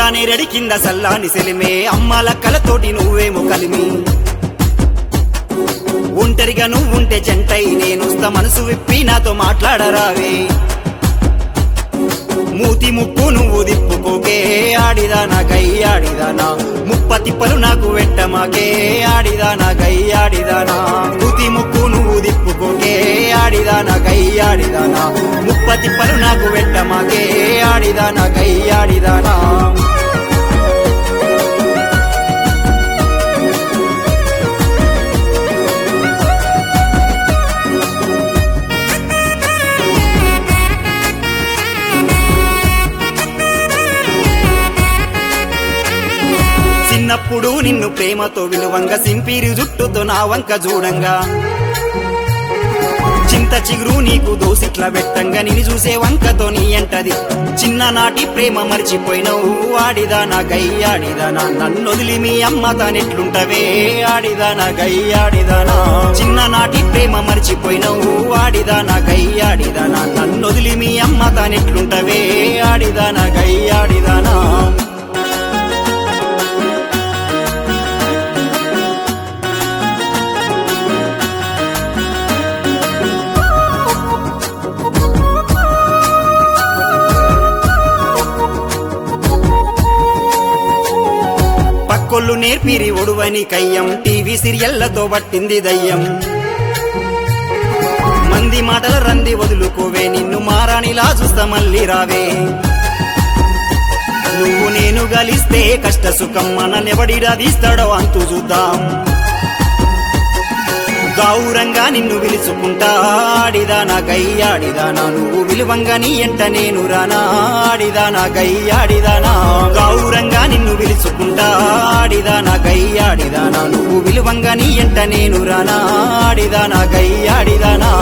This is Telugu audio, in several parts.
నేరడి కింద సల్లాని సెలిమే అమ్మాల కలతోటి నువ్వేమో కలిమి ఒంటరిగా నువ్వుంటే జంటై నేనొస్తా మనసు విప్పి నాతో మాట్లాడరావే మూతి ముక్కు నువ్వు దిప్పుకోకే ఆడిదానా గై ఆడిదానా ముప్ప తిప్పలు నాకు వెట్టమాకే ఆడిదానా గై ఆడిదానా మూతి ముక్కు నువ్వు దిప్పుకోకే ఆడిదానా గై ఆడిదానా ముప్ప తిప్పలు నాకు వెట్టమాకే ఆడిదానా గై ఆడిదానా చిన్నప్పుడు నిన్ను ప్రేమతో విలువంగా సింపిరి జుట్టుతో నా వంక చూడంగా చింత చిగురు నీకు దోసిట్ల వెట్టంగా నిన్ను చూసే వంకతో నీ అంటది చిన్ననాటి ప్రేమ మర్చిపోయినవు ఆడిదానా గై ఆడిదానా నన్నొదిలి మీ అమ్మ తానెట్లుంటవే ఆడిదానా గై ఆడిదానా చిన్ననాటి ప్రేమ మర్చిపోయినవు ఆడిదానా గై ఆడిదానా నన్నొదిలి మీ అమ్మ తానెట్లుంటవే ఆడిదానా గై ఆడిదానా కొల్లు నేర్పిరి ఒడువని కయ్యం టీవీ సీరియళ్లతో పట్టింది దయ్యం మంది మాటల రంది వదులుకోవే నిన్ను మారానిలా చూస్తా మళ్ళీ రావే నువ్వు నేను గలిస్తే కష్ట సుఖం మననెవడిరా తీస్తాడో అంతు చూద్దాం గౌరంగా నిన్ను పిలుచుకుంటా ఆడిదానా గై ఆడిదానా నువ్వు విలువంగా నీ ఎంట నేను రానా ఆడిదానా గై ఆడిదానా గౌరంగా నిన్ను పిలుచుకుంటా ఆడిదానా గై ఆడిదానా నువ్వు విలువంగా నీ ఎంట నేను రానా ఆడిదానా గై ఆడిదానా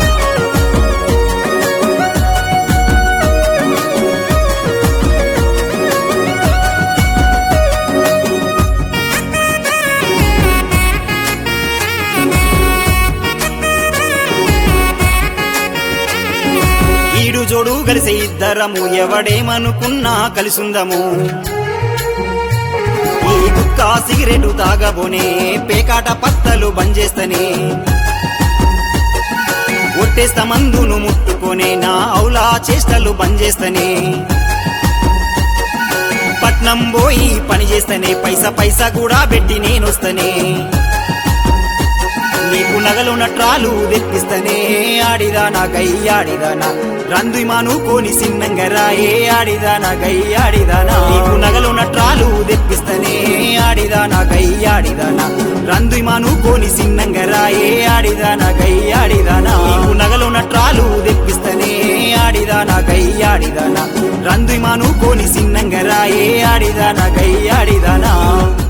జోడు కలిసి ఇద్దరము ఎవడేమనుకున్నా కలిసుందము ఈ గుక్క సిగరెటు తాగబోనే పేకాట పత్తలు బంజేస్తనే ఒట్టేస్త మందును ముట్టుకొనే నా ఔలా చేష్టలు బంజేస్తనే పట్నం పోయి పని చేస్తనే పైసా పైసా కూడా పెట్టి నేనొస్తనే నీకు నగలు నట్రాలు తెప్పిస్తనే ఆడిదానా గై ఆడిదానా రందు మానుకోని సిన్నంగా రాయే ఆడిదానా గై ఆడిదానా నీకు నగలు నట్రాలు తెప్పిస్తనే ఆడిదానా గై ఆడిదానా రందు మానుకోని సిన్నంగా రాయే ఆడిదానా గై ఆడిదానా నీకు నగలు నట్రాలు తెప్పిస్తనే ఆడిదానా గై ఆడిదానా రందు మానుకోని సిన్నంగా రాయే ఆడిదానా గై ఆడిదానా